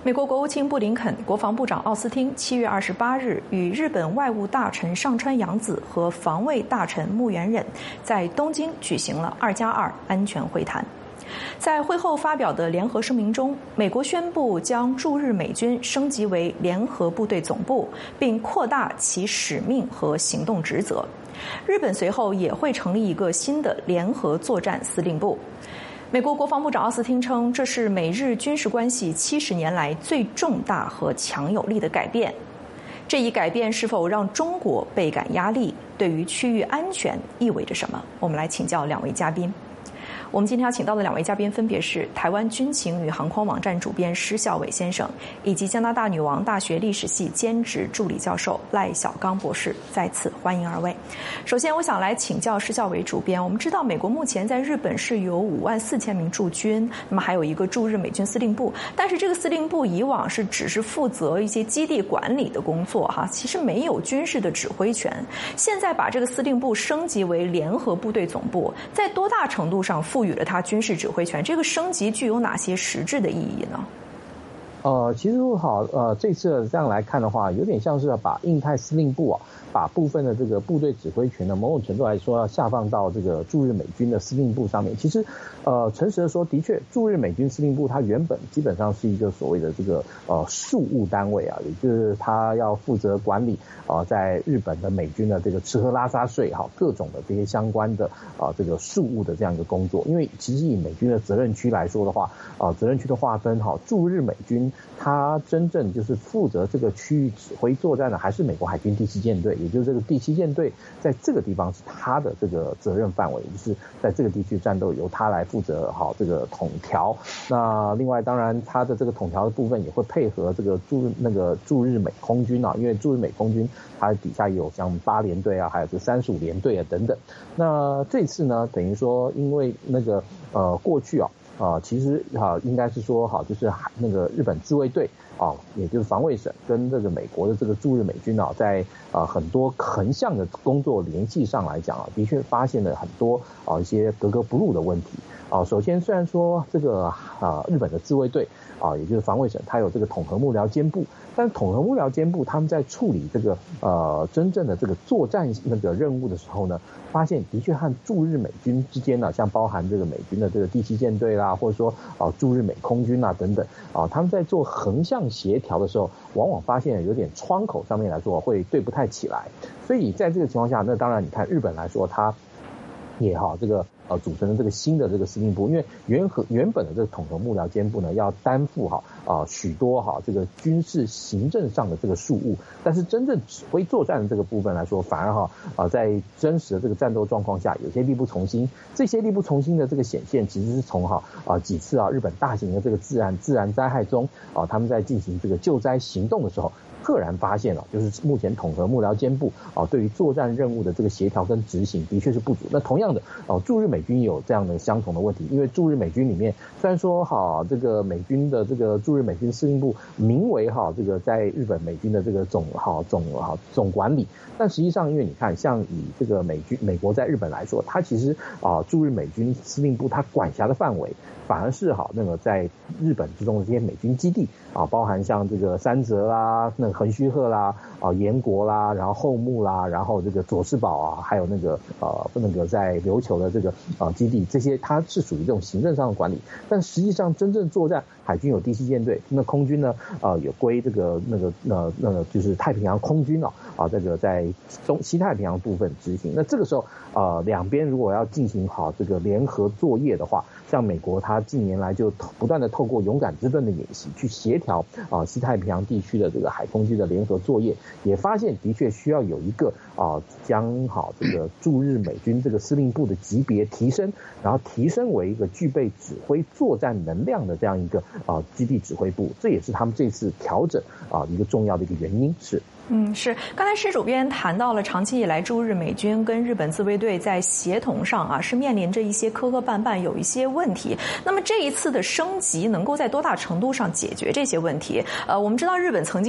美国国务卿布林肯、国防部长奥斯汀7月28日与日本外务大臣上川洋子和防卫大臣木原忍在东京举行了2+2安全会谈。在会后发表的联合声明中，美国宣布将驻日美军升级为联合部队总部，并扩大其使命和行动职责。日本随后也会成立一个新的联合作战司令部。美国国防部长奥斯汀称，这是美日军事关系70年来最重大和强有力的改变。这一改变是否让中国倍感压力？对于区域安全意味着什么？我们来请教两位嘉宾。我们今天要请到的两位嘉宾分别是台湾军情与航空网站主编施孝伟先生，以及加拿大女王大学历史系兼职助理教授赖小刚博士。再次欢迎二位。首先，我想来请教施孝伟主编。我们知道，美国目前在日本是有54000名驻军，那么还有一个驻日美军司令部，但是这个司令部以往只是负责一些基地管理的工作哈，其实没有军事的指挥权。现在把这个司令部升级为联合部队总部，在多大程度上赋予了它军事指挥权？这个升级具有哪些实质的意义呢？ 其实这次这样来看的话，有点像是把印太司令部把部分的这个部队指挥权呢，某种程度来说要下放到这个驻日美军的司令部上面。其实，诚实的说，的确，驻日美军司令部它原本基本上是一个所谓的这个庶务单位也就是它要负责管理在日本的美军的这个吃喝拉撒睡各种的这些相关的这个庶务的这样一个工作。因为其实以美军的责任区来说的话，责任区的划分驻日美军它真正就是负责这个区域指挥作战的还是美国海军第7舰队，也就是这个第7舰队在这个地方是它的这个责任范围，就是在这个地区战斗由它来负责这个统调。那另外当然它的这个统调的部分也会配合这个驻日美空军因为驻日美空军它底下也有像8联队还有这35联队等等。那这次呢，等于说因为过去其实应该是说就是那个日本自卫队也就是防卫省跟这个美国的这个驻日美军在很多横向的工作联系上来讲的确发现了很多一些格格不入的问题。首先虽然说这个日本的自卫队也就是防卫省它有这个统合幕僚监部，但统合幕僚监部他们在处理这个真正的这个作战任务的时候呢，发现的确和驻日美军之间像包含这个美军的这个第7舰队啦，或者说驻日美空军等等他们在做横向协调的时候，往往发现有点窗口上面来说会对不太起来。所以在这个情况下，那当然你看日本来说，它也这个组成了这个新的这个司令部，因为原本的这个统合幕僚监部呢，要担负许多这个军事行政上的这个事务，但是真正指挥作战的这个部分来说，反而在真实的这个战斗状况下，有些力不从心。这些力不从心的这个显现，其实是从几次日本大型的这个自然灾害中他们在进行这个救灾行动的时候，赫然发现就是目前统合幕僚监部对于作战任务的这个协调跟执行的确是不足。那同样的驻日美军也有这样的相同的问题，因为驻日美军里面虽然说这个美军的这个驻日美军司令部名为这个在日本美军的这个总管理，但实际上因为你看像以这个美国在日本来说，它其实驻日美军司令部它管辖的范围反而是在日本之中的这些美军基地包含像这个三泽啦、横须贺啦、岩国啦，然后后木啦，然后这个佐世保还有在琉球的这个基地，这些它是属于这种行政上的管理。但实际上真正作战，海军有第7舰队，那空军呢有归这个就是太平洋空军这个在西太平洋部分执行。那这个时候两边如果要进行这个联合作业的话，像美国它近年来就不断的透过勇敢之盾的演习去协调西太平洋地区的这个海空军的联合作业，也发现的确需要有一个将这个驻日美军这个司令部的级别提升，然后提升为一个具备指挥作战能量的这样一个基地指挥部，这也是他们这次调整一个重要的一个原因。 是。刚才施主编谈到了长期以来驻日美军跟日本自卫队在协同上是面临着一些磕磕绊绊，有一些问题。那么这一次的升级能够在多大程度上解决这些问题？我们知道日本曾经是希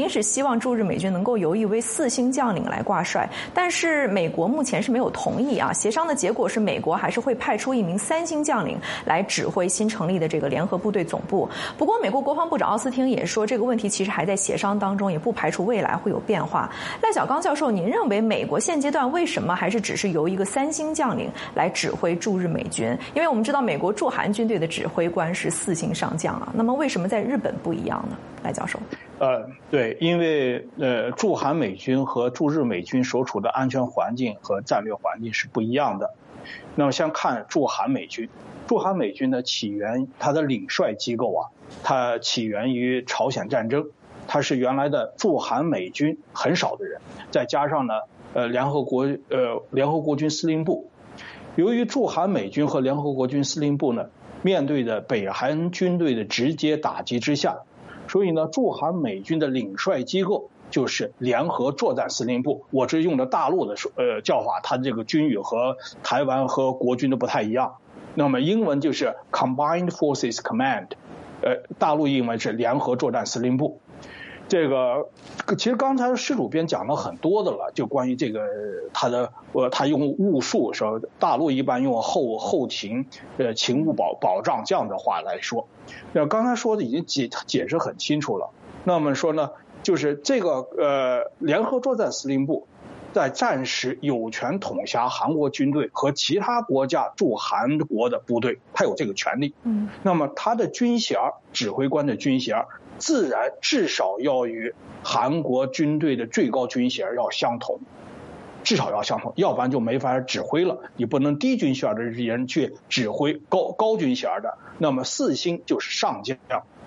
望驻日美军能够由一位4星将领来挂帅，但是美国目前是没有同意啊。协商的结果是美国还是会派出一名3星将领来指挥新成立的这个联合部队总部。不过美国国防部长奥斯汀也说，这个问题其实还在协商当中，也不排除未来会有变化。赖小刚教授，您认为美国现阶段为什么还是只是由一个3星将领来指挥驻日美军？因为我们知道美国驻韩军队的指挥官是4星上将啊，那么为什么在日本不一样呢？赖教授。 对，因为驻韩美军和驻日美军所处的安全环境和战略环境是不一样的。那么先看驻韩美军，驻韩美军的起源，它的领帅机构啊，它起源于朝鲜战争，它是原来的驻韩美军很少的人，再加上呢联合国军司令部。由于驻韩美军和联合国军司令部呢面对的北韩军队的直接打击之下，所以呢驻韩美军的领帅机构就是联合作战司令部。我这用的大陆的叫法，它这个军语和台湾和国军都不太一样。那么英文就是 Combined Forces Command， 大陆英文是联合作战司令部。这个其实刚才施主编讲了很多的了，就关于这个他用务术，说大陆一般用后勤勤务保障这样的话来说。刚才说的已经解释很清楚了。那么说呢，就是这个联合作战司令部在战时有权统辖韩国军队和其他国家驻韩国的部队，他有这个权利。那么他的军衔，指挥官的军衔自然至少要与韩国军队的最高军衔要相同，至少要相同，要不然就没法指挥了。你不能低军衔的人去指挥高军衔的。那么4星就是上将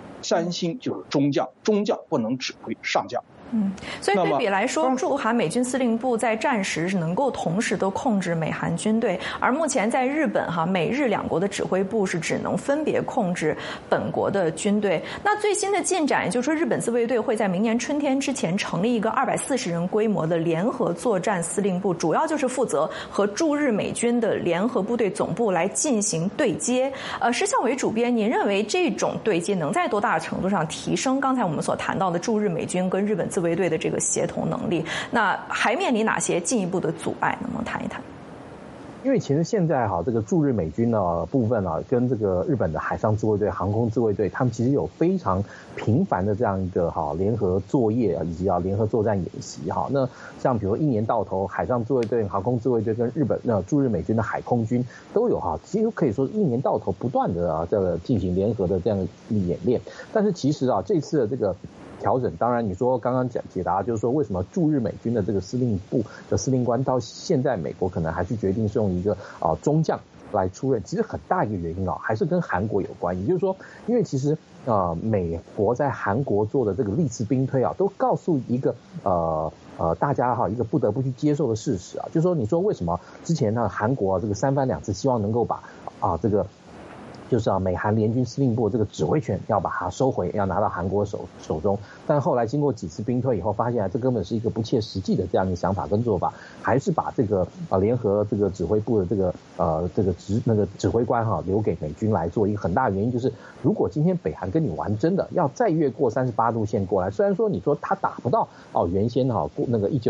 ，3星就是中将，中将不能指挥上将。 所以对比来说，驻韩美军司令部在战时是能够同时都控制美韩军队，而目前在日本美日两国的指挥部是只能分别控制本国的军队。那最新的进展，也就是说日本自卫队会在明年春天之前成立一个240人规模的联合作战司令部，主要就是负责和驻日美军的联合部队总部来进行对接。施孝伟主编，您认为这种对接能在多大程度上提升刚才我们所谈到的驻日美军跟日本自卫队的这个协同能力？那还面临哪些进一步的阻碍？能不能谈一谈？ 因为其实现在这个驻日美军的部分跟这个日本的海上自卫队、航空自卫队，他们其实有非常频繁的这样一个联合作业以及联合作战演习那像比如一年到头，海上自卫队、航空自卫队跟日本驻日美军的海空军都有几乎可以说一年到头不断的这个进行联合的这样的演练。但是其实这次的这个调整，当然你说刚刚解答就是说为什么驻日美军的这个司令部的司令官到现在美国可能还是决定是用一个中将来出任，其实很大一个原因还是跟韩国有关。也就是说，因为其实美国在韩国做的这个历次兵推都告诉一个大家一个不得不去接受的事实就是说，你说为什么之前呢韩国这个3番2次希望能够把这个就是美韩联军司令部这个指挥权要把它收回，要拿到韩国手中。但后来经过几次兵推以后，发现这根本是一个不切实际的这样的想法跟做法，还是把这个联合这个指挥部的这个指挥官留给美军来做。一个很大的原因就是，如果今天北韩跟你玩真的，要再越过38度线过来，虽然说你说他打不到原先那个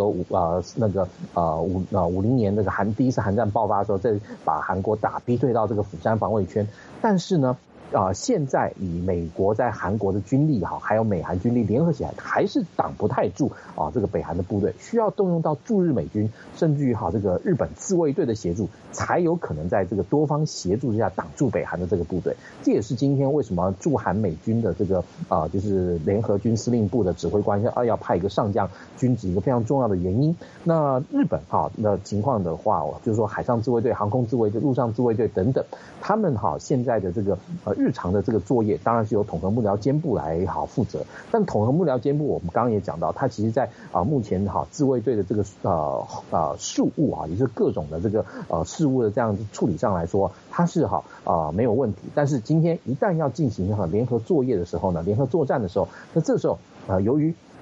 1950年那个第一次韩战爆发的时候，再把韩国逼退到这个釜山防卫圈。但是呢，现在以美国在韩国的军力还有美韩军力联合起来，还是挡不太住这个北韩的部队，需要动用到驻日美军，甚至于这个日本自卫队的协助，才有可能在这个多方协助之下挡住北韩的这个部队。这也是今天为什么驻韩美军的这个就是联合军司令部的指挥官要派一个上将军职一个非常重要的原因。那日本的情况的话，就是说海上自卫队、航空自卫队、陆上自卫队等等，他们现在的这个日常的这个作业当然是由统合幕僚监部来负责，但统合幕僚监部我们刚刚也讲到，它其实在目前自卫队的这个事务也就是各种的这个事务的这样处理上来说，它是没有问题。但是今天一旦要进行联合作业的时候呢，联合作战的时候，那这时候由于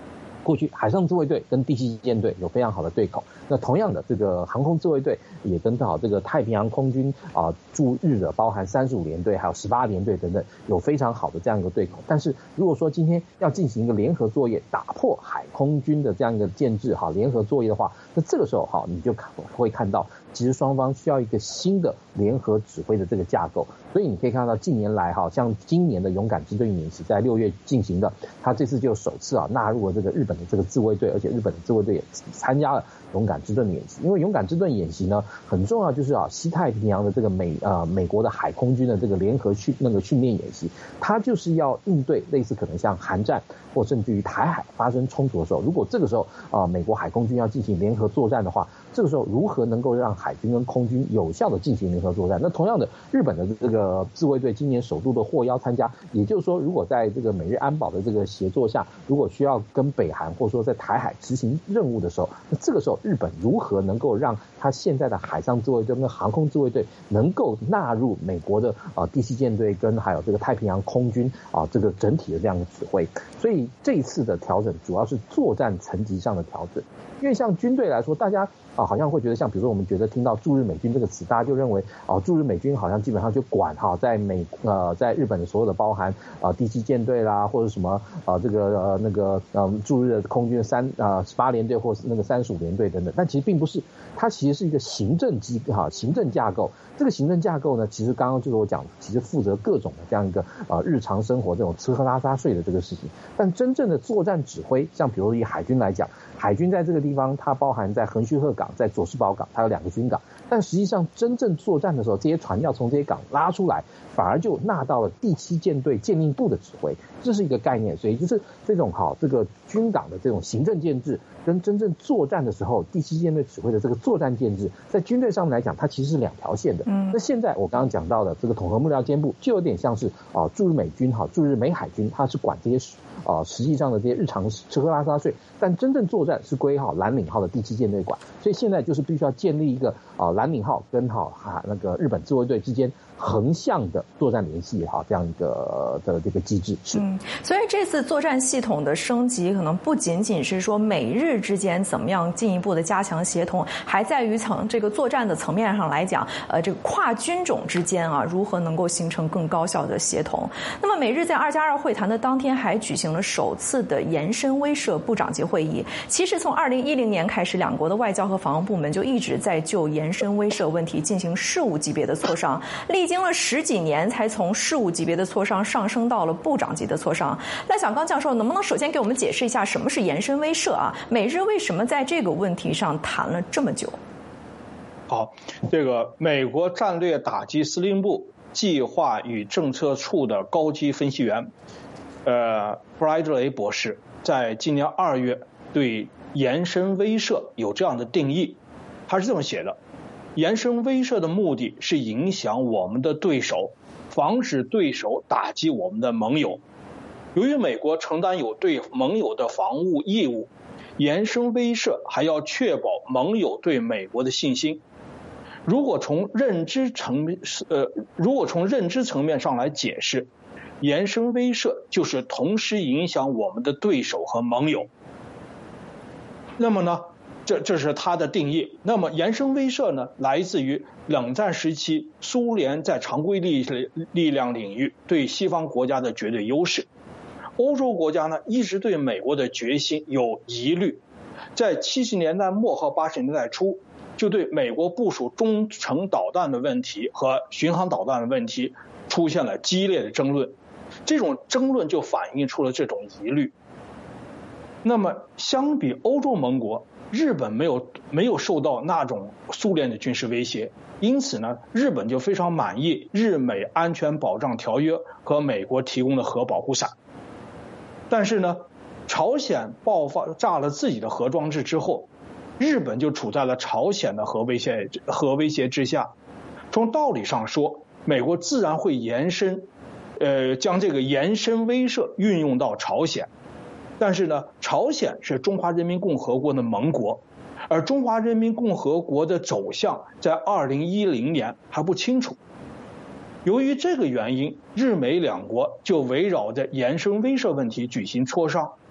过去海上自卫队跟第七舰队有非常好的对口，那同样的这个航空自卫队也跟这个太平洋空军驻日的包含35联队还有18联队等等有非常好的这样一个对口。但是如果说今天要进行一个联合作业，打破海空军的这样一个建制联合作业的话，那这个时候你就会看到其实双方需要一个新的联合指挥的这个架构。所以你可以看到近年来像今年的勇敢之盾演习在6月进行的，他这次就首次纳入了这个日本的这个自卫队，而且日本的自卫队也参加了勇敢之盾演习。因为勇敢之盾演习呢很重要，就是西太平洋的这个美国的海空军的这个联合训练演习，它就是要应对类似可能像韩战或甚至于台海发生冲突的时候，如果这个时候美国海空军要进行联合作战的话，这个时候如何能够让海军跟空军有效的进行联合作战？那同样的，日本的这个自卫队今年首度的获邀参加，也就是说，如果在这个美日安保的这个协作下，如果需要跟北韩或者说在台海执行任务的时候，那这个时候日本如何能够让他现在的海上自卫队跟航空自卫队能够纳入美国的第七舰队跟还有这个太平洋空军这个整体的这样的指挥？所以这一次的调整主要是作战层级上的调整。因为像军队来说，大家好像会觉得像比如说我们觉得听到驻日美军这个词，大家就认为驻日美军好像基本上就管在日本的所有的包含第七舰队啦，或者什么驻日的空军18联队或是那个35联队等等，但其实并不是，它其实是一个行政架构。这个行政架构呢，其实刚刚就是我讲的，其实负责各种的这样一个日常生活这种吃喝拉撒睡的这个事情，但真正的作战指挥，像比如以海军来讲，海军在这个地方它包含在横须贺港、在佐世保港，它有2个军港，但实际上真正作战的时候，这些船要从这些港拉出来，反而就纳到了第七舰队舰令部的指挥，这是一个概念。所以就是这种这个军港的这种行政建制跟真正作战的时候第七舰队指挥的这个作战建制，在军队上面来讲，它其实是2条线的。那现在我刚刚讲到的这个统合幕僚监部就有点像是驻日美军驻日美海军，它是管这些实际上的这些日常吃喝拉撒睡，但真正作战是归蓝领号的第七舰队管。所以现在就是必须要建立一个蓝领号跟那个日本自卫队之间横向的作战联系这样一个的这个机制是。 所以这次作战系统的升级，可能不仅仅是说美日之间怎么样进一步的加强协同，还在于这个作战的层面上来讲，这个跨军种之间如何能够形成更高效的协同。那么美日在2+2会谈的当天还举行了首次的延伸威慑部长级会议。其实从2010年开始，两国的外交和防务部门就一直在就延伸威慑问题进行事务级别的磋商，历经了10几年才从事务级别的磋商上升到了部长级的磋商。赖小刚教授能不能首先给我们解释一下什么是延伸威慑美日为什么在这个问题上谈了这么久？ 好，这个美国战略打击司令部计划与政策处的高级分析员布莱德雷博士在今年2月对延伸威慑有这样的定义，他是这么写的：延伸威慑的目的是影响我们的对手，防止对手打击我们的盟友。由于美国承担有对盟友的防务义务，延伸威慑还要确保盟友对美国的信心。如果从认知层面上来解释，延伸威慑就是同时影响我们的对手和盟友。那么呢，这是它的定义。那么延伸威慑呢，来自于冷战时期苏联在常规力量领域对西方国家的绝对优势。欧洲国家呢，一直对美国的决心有疑虑，在70年代末和80年代初，就对美国部署中程导弹的问题和巡航导弹的问题出现了激烈的争论。这种争论就反映出了这种疑虑。那么相比欧洲盟国，日本没有受到那种苏联的军事威胁，因此呢，日本就非常满意日美安全保障条约和美国提供的核保护伞。但是呢，朝鲜炸了自己的核装置之后，日本就处在了朝鲜的核威胁之下。从道理上说，美国自然会将这个延伸威慑运用到朝鲜。但是呢，朝鲜是中华人民共和国的盟国，而中华人民共和国的走向在2010年还不清楚。由于这个原因，日美两国就围绕着延伸威慑问题举行磋商。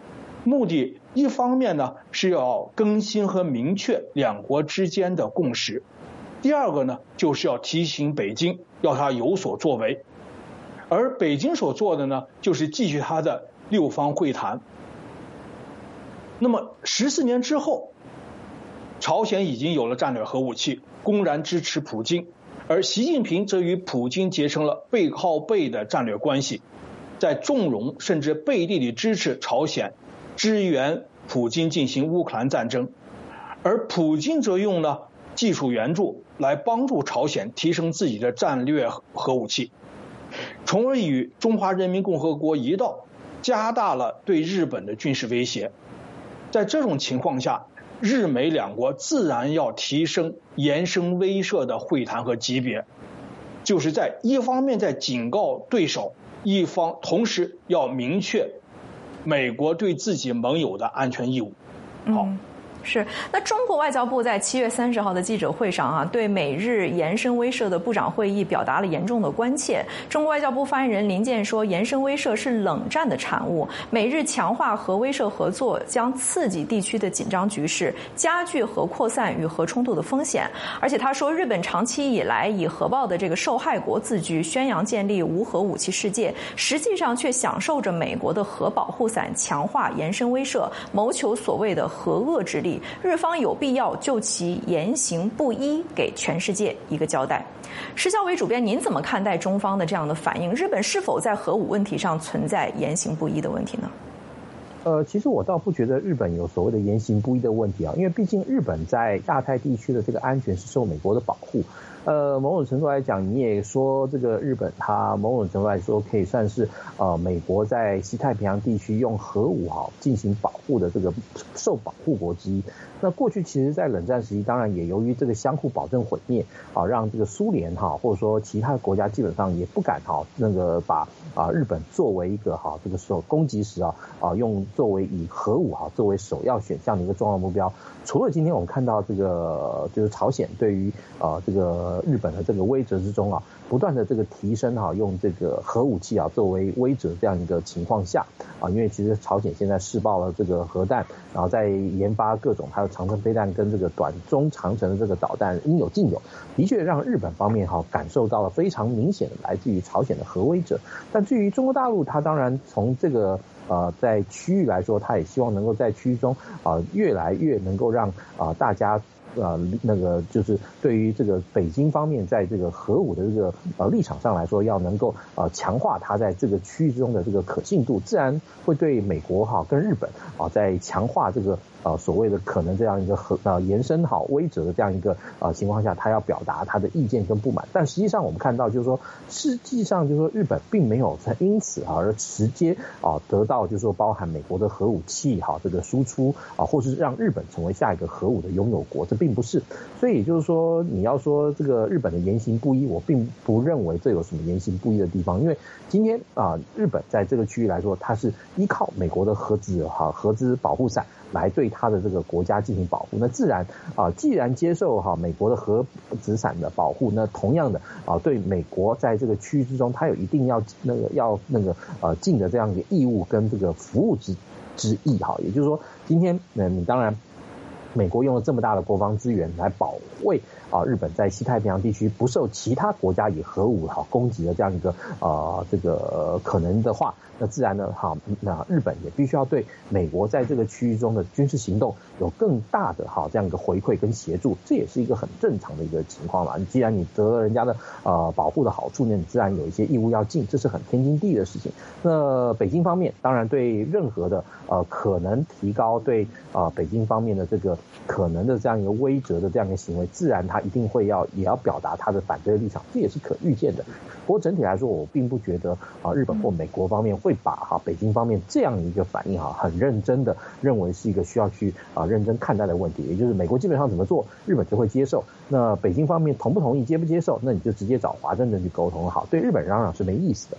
目的一方面呢是要更新和明确两国之间的共识，第二个呢就是要提醒北京要他有所作为，而北京所做的呢就是继续他的六方会谈。那么14年之后，朝鲜已经有了战略核武器，公然支持普京，而习近平则与普京结成了背靠背的战略关系，在纵容甚至背地里支持朝鲜支援普京进行乌克兰战争，而普京则用呢技术援助来帮助朝鲜提升自己的战略核武器，从而与中华人民共和国一道加大了对日本的军事威胁。在这种情况下，日美两国自然要提升延伸威慑的会谈和级别，就是在一方面在警告对手，一方同时要明确美国对自己盟友的安全义务。好。 是，那中国外交部在7月30号的记者会上对美日延伸威慑的部长会议表达了严重的关切。中国外交部发言人林健说，延伸威慑是冷战的产物，美日强化核威慑合作将刺激地区的紧张局势，加剧核扩散与核冲突的风险。而且他说，日本长期以来以核爆的这个受害国自居，宣扬建立无核武器世界，实际上却享受着美国的核保护伞，强化延伸威慑，谋求所谓的核遏之力。日方有必要就其言行不一给全世界一个交代。施孝伟主编，您怎么看待中方的这样的反应？日本是否在核武问题上存在言行不一的问题呢？ 其实我倒不觉得日本有所谓的言行不一的问题啊，因为毕竟日本在亚太地区的这个安全是受美国的保护。某种程度来讲，你也说这个日本它某种程度来说可以算是美国在西太平洋地区用核武进行保护的这个受保护国之一。那过去其实在冷战时期，当然也由于这个相互保证毁灭让这个苏联或者说其他国家基本上也不敢那个把日本作为一个这个时候攻击时用作为以核武作为首要选项的一个重要目标。除了今天我们看到这个就是朝鲜对于这个日本的这个威慑之中不断的这个提升用这个核武器作为威慑这样一个情况下因为其实朝鲜现在试爆了这个核弹，然后在研发各种还有长程飞弹跟这个短中长程的这个导弹应有尽有，的确让日本方面感受到了非常明显的来自于朝鲜的核威慑。但至于中国大陆，它当然从这个在区域来说，它也希望能够在区域中越来越能够让大家那个就是对于这个北京方面在这个核武的这个立场上来说，要能够强化它在这个区域之中的这个可信度，自然会对美国跟日本在强化这个所谓的可能这样一个延伸威慑的这样一个情况下，他要表达他的意见跟不满。但实际上我们看到就是说，实际上就是说日本并没有因此而直接得到就是说包含美国的核武器这个输出或是让日本成为下一个核武的拥有国，这并不是。所以就是说你要说这个日本的言行不一，我并不认为这有什么言行不一的地方，因为今天日本在这个区域来说，它是依靠美国的核资保护伞来对他的这个国家进行保护，那自然既然接受美国的核子伞的保护，那同样的对美国在这个区域之中，它有一定要尽的这样一个义务跟这个服务之意也就是说，今天你当然美国用了这么大的国防资源来保卫日本在西太平洋地区不受其他国家以核武攻击的这样一个这个可能的话，那自然呢那日本也必须要对美国在这个区域中的军事行动有更大的这样一个回馈跟协助，这也是一个很正常的一个情况嘛。既然你得了人家的保护的好处呢，你自然有一些义务要尽，这是很天经地义的事情。那北京方面当然对任何的可能提高对北京方面的这个可能的这样一个威慑的这样一个行为，自然他一定会也要表达他的反对立场，这也是可预见的。不过整体来说，我并不觉得日本或美国方面会把北京方面这样一个反应很认真的认为是一个需要去认真看待的问题，也就是美国基本上怎么做，日本就会接受。那北京方面同不同意接不接受，那你就直接找华盛顿去沟通好，对日本嚷嚷是没意思的。是。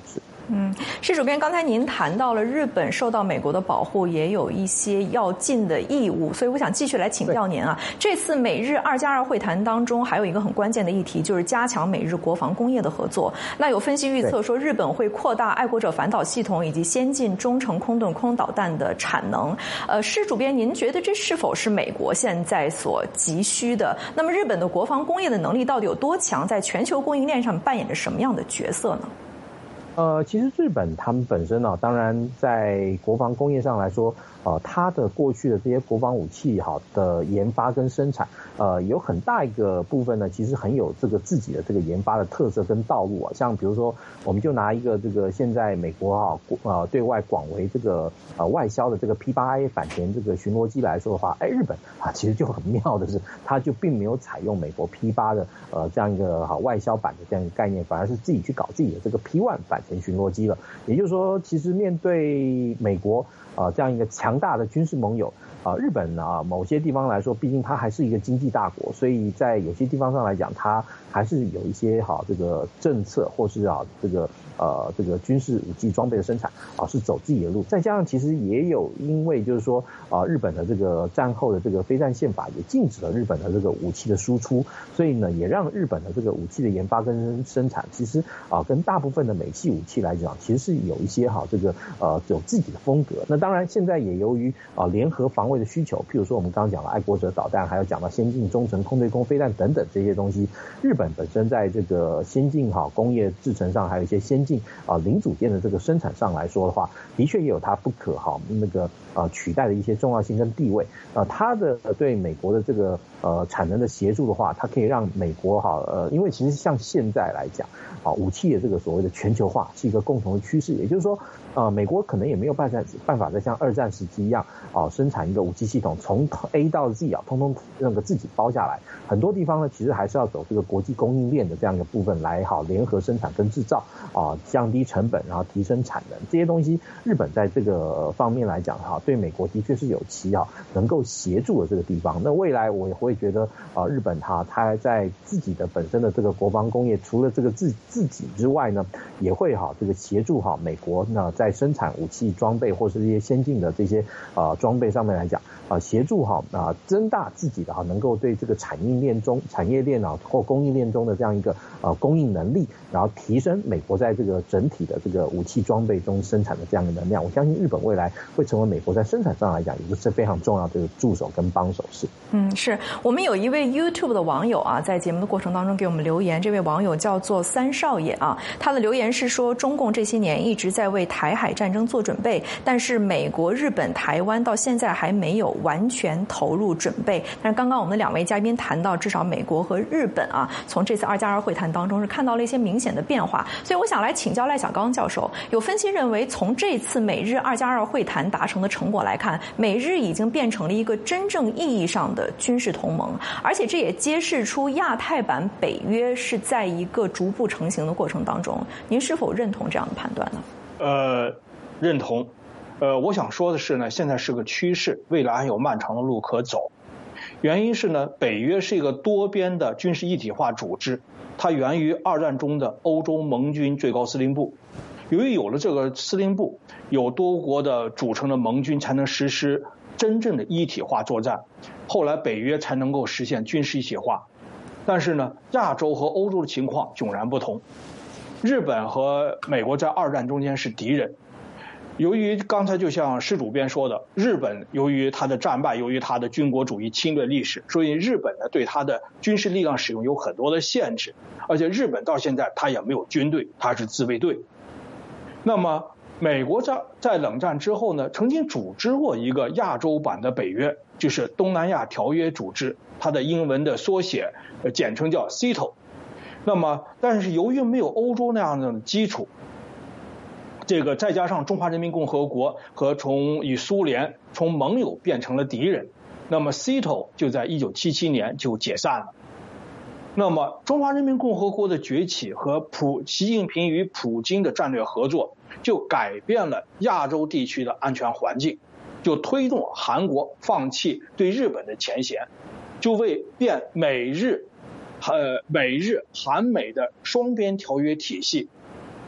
施主编，刚才您谈到了日本受到美国的保护，也有一些要尽的义务，所以我想继续来请教您啊。这次美日2+2会谈当中，还有一个很关键的议题，就是加强美日国防工业的合作。那有分析预测说，日本会扩大爱国者反导系统以及先进中程空盾空导弹的产能。施主编，您觉得这是否是美国现在所急需的？那么日本的国防工业的能力到底有多强，在全球供应链上扮演着什么样的角色呢？ 其实日本他们本身当然在国防工业上来说，它的过去的这些国防武器的研发跟生产，有很大一个部分呢，其实很有这个自己的这个研发的特色跟道路啊。像比如说，我们就拿一个这个现在美国对外广为这个外销的这个 P8A 反潜这个巡逻机来说的话，日本其实就很妙的是，它就并没有采用美国 P8 的这样一个外销版的这样一个概念，反而是自己去搞自己的这个 P1 反潜巡逻机了。也就是说，其实面对美国这样一个强大的军事盟友，日本某些地方来说，毕竟它还是一个经济大国，所以在有些地方上来讲，它还是有一些这个政策或是这个军事武器装备的生产是走自己的路。再加上其实也有因为就是说日本的这个战后的这个非战宪法也禁止了日本的这个武器的输出，所以呢也让日本的这个武器的研发跟生产其实跟大部分的美系武器来讲，其实是有一些这个有自己的风格。那当然现在也由于联合防卫的需求，譬如说我们刚刚讲了爱国者导弹，还有讲到先进中程空对空飞弹等等这些东西，日本本身在这个先进工业制程上，还有一些先进零组件的这个生产上来说的话，的确也有它不可那个取代的一些重要性跟地位。它的对美国的这个产能的协助的话，它可以让美国因为其实像现在来讲武器的这个所谓的全球化是一个共同的趋势，也就是说美国可能也没有办法再像二战时期一样生产一个武器系统从 A 到 Z 通通那个自己包下来。很多地方呢其实还是要走这个国际供应链的这样一个部分来联合生产跟制造降低成本，然后提升产能，这些东西日本在这个方面来讲对美国的确是有其能够协助的这个地方。那未来我也会觉得日本它在自己的本身的这个国防工业，除了这个自己之外呢，也会这个协助美国呢在生产武器装备或是一些先进的这些装备上面来讲协助增大自己的能够对这个产业链或供应链中的这样一个供应能力，然后提升美国在这个整体的这个武器装备中生产的这样的能量。我相信日本未来会成为美国在生产上来讲也是非常重要的助手跟帮手。 是我们有一位 YouTube 的网友在节目的过程当中给我们留言，这位网友叫做三少爷他的留言是说，中共这些年一直在为台海战争做准备，但是美国、日本、台湾到现在还没有完全投入准备。但是刚刚我们的两位嘉宾谈到，至少美国和日本从这次2+2会谈当中是看到了一些明显的变化。所以我想来请教赖小刚教授，有分析认为，从这次美日2+2会谈达成的成果来看，美日已经变成了一个真正意义上的军事同盟，而且这也揭示出亚太版北约是在一个逐步成型的过程当中。您是否认同这样的判断呢？ 认同。我想说的是呢，现在是个趋势，未来还有漫长的路可走。原因是呢，北约是一个多边的军事一体化组织，它源于二战中的欧洲盟军最高司令部。由于有了这个司令部，有多国的组成的盟军才能实施真正的一体化作战，后来北约才能够实现军事一体化。但是呢，亚洲和欧洲的情况迥然不同。日本和美国在二战中间是敌人，由于刚才就像施主编说的，日本由于它的战败，由于它的军国主义侵略历史，所以日本呢对它的军事力量使用有很多的限制，而且日本到现在它也没有军队，它是自卫队。那么美国在冷战之后呢，曾经组织过一个亚洲版的北约，就是东南亚条约组织，它的英文的缩写简称叫 CETO。那么但是由于没有欧洲那样的基础，这个再加上中华人民共和国和与苏联从盟友变成了敌人，那么 CETO 就在1977年就解散了。那么中华人民共和国的崛起和习近平与普京的战略合作，就改变了亚洲地区的安全环境，就推动韩国放弃对日本的前嫌，就为美日韩美的双边条约体系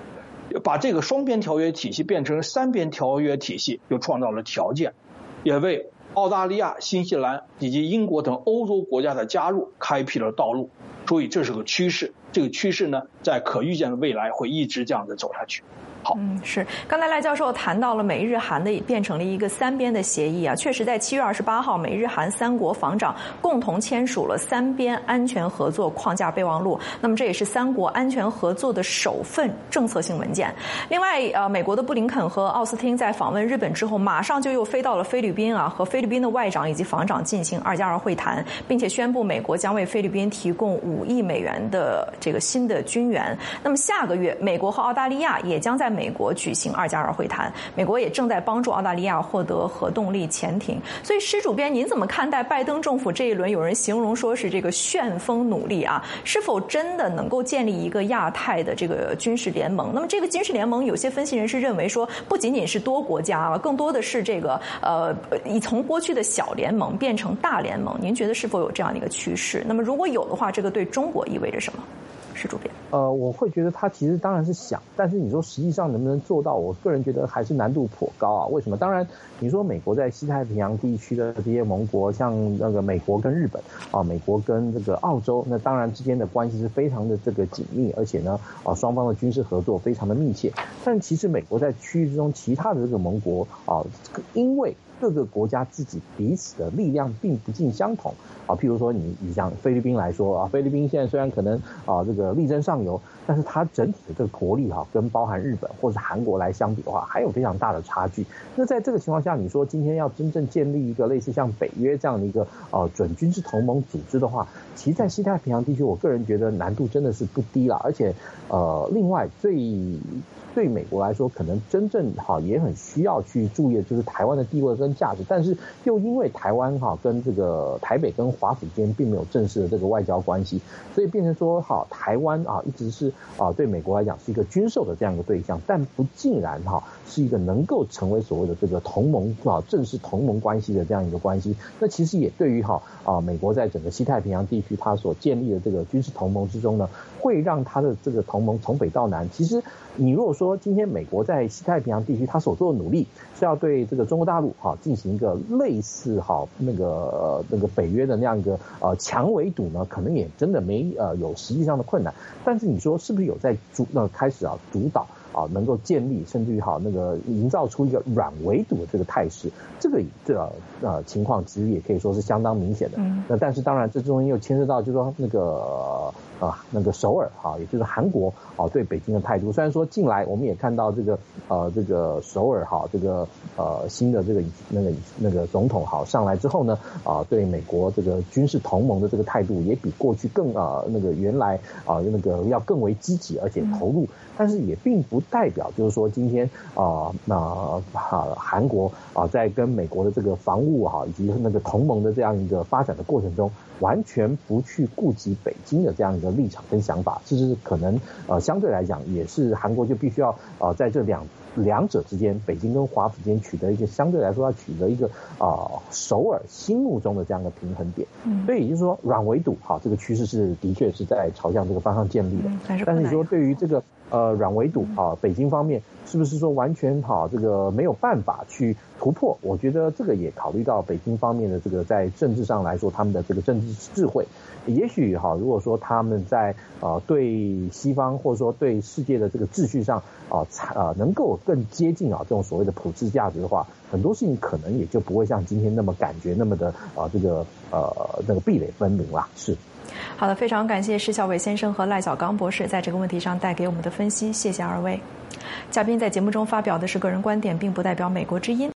把这个双边条约体系变成三边条约体系，又创造了条件，也为澳大利亚、新西兰以及英国等欧洲国家的加入开辟了道路。所以这是个趋势，这个趋势呢，在可预见的未来会一直这样子走下去。好， 是。刚才赖教授谈到了美日韩的变成了一个三边的协议啊，确实在7月28号，美日韩3国防长共同签署了三边安全合作框架备忘录。那么这也是3国安全合作的首份政策性文件。另外，美国的布林肯和奥斯汀在访问日本之后，马上就又飞到了菲律宾啊，和菲律宾的外长以及防长进行2+2会谈，并且宣布美国将为菲律宾提供5亿美元的这个新的军援。那么下个月，美国和澳大利亚也将在美国举行2+2会谈，美国也正在帮助澳大利亚获得核动力潜艇。所以施主编，您怎么看待拜登政府这一轮有人形容说是这个旋风努力啊？是否真的能够建立一个亚太的这个军事联盟？那么这个军事联盟，有些分析人士认为说，不仅仅是多国家了，更多的是这个已从过去的小联盟变成大联盟。您觉得是否有这样的一个趋势？那么如果有的话，这个对中国意味着什么？是主编。 我会觉得他其实当然是想，但是你说实际上能不能做到，我个人觉得还是难度颇高啊。为什么？当然，你说美国在西太平洋地区的这些盟国，像那个美国跟日本啊，美国跟这个澳洲，那当然之间的关系是非常的这个紧密，而且呢，双方的军事合作非常的密切。但其实美国在区域之中其他的这个盟国啊，因为各个国家自己彼此的力量并不尽相同啊。譬如说你像菲律宾来说啊，菲律宾现在虽然可能这个力争上游，但是它整体的这个国力跟包含日本或者韩国来相比的话，还有非常大的差距。那在这个情况下，你说今天要真正建立一个类似像北约这样的一个准军事同盟组织的话，其实在西太平洋地区，我个人觉得难度真的是不低啦。而且另外对美国来说，可能真正也很需要去注意的就是台湾的地位跟价值，但是又因为台湾跟这个台北跟华府之间并没有正式的这个外交关系，所以变成说台湾一直是对美国来讲是一个军售的这样一个对象，但不尽然是一个能够成为所谓的这个同盟正式同盟关系的这样一个关系。那其实也对于美国在整个西太平洋地区它所建立的这个军事同盟之中呢，会让它的这个同盟从北到南，其实你如果说今天美国在西太平洋地区它所做的努力是要对这个中国大陆进行一个类似那个北约的那样一个强围堵呢，可能也真的没有实际上的困难。但是你说是不是有在开始主导能够建立甚至于那个营造出一个软围堵的这个态势，这个情况其实也可以说是相当明显的。那但是当然这中间又牵涉到就是说那个首尔也就是韩国对北京的态度。虽然说近来我们也看到这个首尔这个新的这个那个总统上来之后呢对美国这个军事同盟的这个态度也比过去更那个原来那个要更为积极而且投入，但是也并不代表就是说今天韩国在跟美国的这个防务以及那个同盟的这样一个发展的过程中，完全不去顾及北京的这样一个立场跟想法，这是可能相对来讲也是韩国就必须要在这两者之间，北京跟华府之间取得一个相对来说要取得一个首尔心目中的这样的平衡点。所以也就是说软围堵这个趋势是的确是在朝向这个方向建立的。但是你说对于这个软围堵北京方面是不是说完全这个没有办法去突破？我觉得这个也考虑到北京方面的这个在政治上来说他们的这个政治智慧。也许如果说他们在对西方或者说对世界的这个秩序上能够更接近这种所谓的普世价值的话，很多事情可能也就不会像今天那么感觉那么的这个那个壁垒分明啦。是。 好的，非常感谢施孝伟先生和赖小刚博士在这个问题上带给我们的分析，谢谢二位。嘉宾在节目中发表的是个人观点，并不代表美国之音。